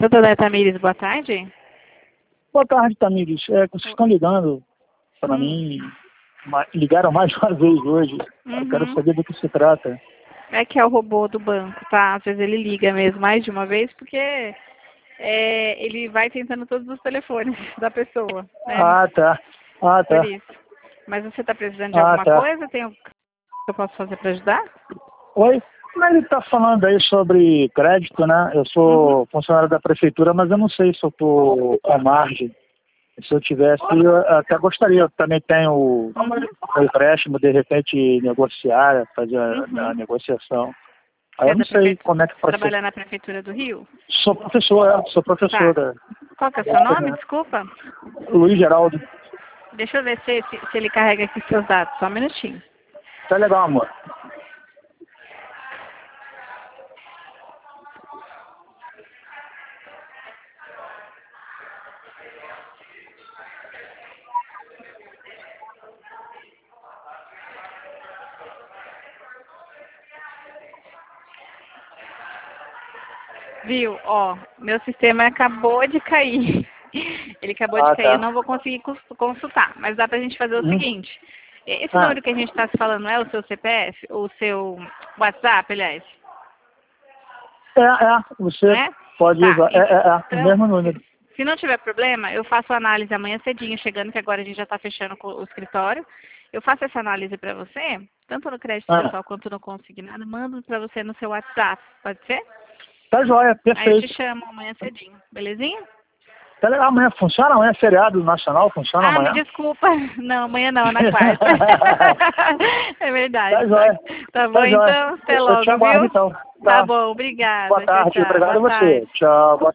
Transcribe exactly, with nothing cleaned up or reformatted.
Doutora Tamires, boa tarde. Boa tarde, Tamires. É, vocês estão ligando para hum. mim, ma- ligaram mais uma vez hoje. Uhum. Eu quero saber do que se trata. É que é o robô do banco, tá? Às vezes ele liga mesmo mais de uma vez, porque é, ele vai tentando todos os telefones da pessoa, né? Ah, tá. Ah, Por tá. isso. Mas você está precisando de Ah, alguma tá. coisa? Tem algo que eu posso fazer para ajudar? Oi? Mas ele está falando aí sobre crédito, né? Eu sou Uhum. funcionário da prefeitura, mas eu não sei se eu estou com margem. Se eu tivesse, eu até gostaria. Eu também tenho o Uhum. o empréstimo, de repente negociar, fazer a, a Uhum. negociação. Aí Você eu é não da sei prefeitura? como é que pode ser. Trabalhar na prefeitura do Rio? Sou professor, é, sou Tá. professora. Qual que é o seu nome? Desculpa. Luiz Geraldo. Deixa eu ver se, se, se ele carrega aqui seus dados. Só um minutinho. Tá legal, amor. Viu? Ó, meu sistema acabou de cair. Ele acabou Ah, de cair, eu tá. não vou conseguir cons- consultar. Mas dá pra gente fazer o Hum. seguinte. Esse Ah, número que a gente está se falando é o seu C P F? Ou o seu WhatsApp, aliás? é, é, você Né? pode Tá. usar. É, é, é, o Então, mesmo número. se, se não tiver problema, eu faço a análise amanhã cedinho, chegando, que agora a gente já está fechando com o escritório. Eu faço essa análise para você, tanto no crédito Ah, pessoal quanto no consignado, mando para você no seu WhatsApp. Pode ser? tá joia, Aí eu te perfeito. chamo amanhã cedinho, belezinha? Tá legal, amanhã funciona? Amanhã é feriado nacional, funciona Ah, me amanhã? desculpa. Não, amanhã não, na quarta. É verdade. Tá joia. Tá bom, Tá joia. então? Até Eu eu te logo, aguardo viu? então. Tá Tá. bom, obrigada. Boa Tchau, tarde, tchau. obrigado Boa a você. tarde. Tchau. Boa